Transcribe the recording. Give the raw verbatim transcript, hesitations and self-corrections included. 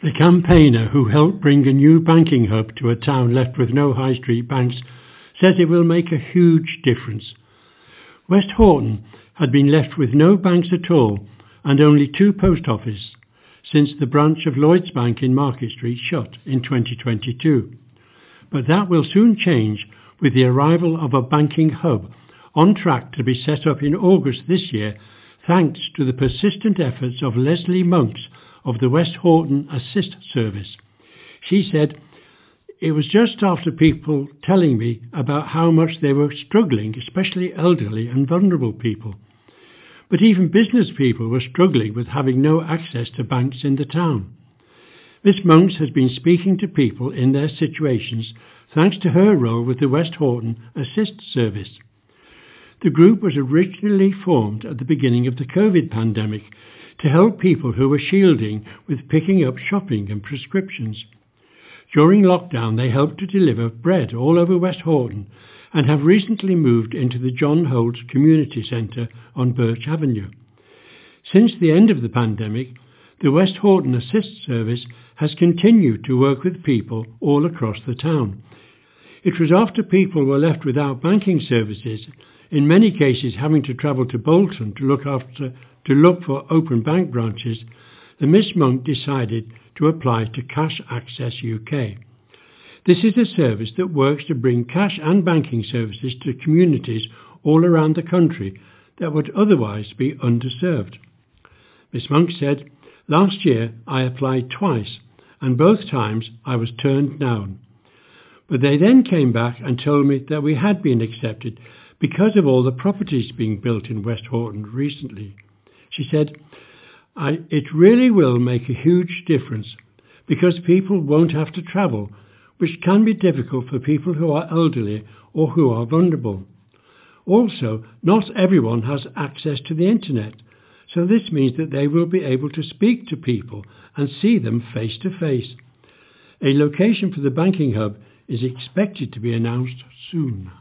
The campaigner who helped bring a new banking hub to a town left with no high street banks says it will make a huge difference. West Horton had been left with no banks at all and only two post offices since the branch of Lloyds Bank in Market Street shut in twenty twenty-two. But that will soon change with the arrival of a banking hub on track to be set up in August this year, thanks to the persistent efforts of Leslie Monks of the West Horton Assist Service. She said, "It was just after people telling me about how much they were struggling, especially elderly and vulnerable people. But even business people were struggling with having no access to banks in the town." Miss Monks has been speaking to people in their situations thanks to her role with the West Horton Assist Service. The group was originally formed at the beginning of the COVID pandemic to help people who were shielding with picking up shopping and prescriptions. During lockdown, they helped to deliver bread all over West Horton and have recently moved into the John Holt's Community Centre on Birch Avenue. Since the end of the pandemic, the West Horton Assist Service has continued to work with people all across the town. It was after people were left without banking services, in many cases having to travel to Bolton to look after to look for open bank branches, that Miss Monk decided to apply to Cash Access U K. This is a service that works to bring cash and banking services to communities all around the country that would otherwise be underserved. Miss Monk said, "Last year I applied twice, and both times I was turned down. But they then came back and told me that we had been accepted because of all the properties being built in West Horton recently." She said, I, "It really will make a huge difference because people won't have to travel, which can be difficult for people who are elderly or who are vulnerable. Also, not everyone has access to the internet, so this means that they will be able to speak to people and see them face to face. A location for the banking hub is expected to be announced soon."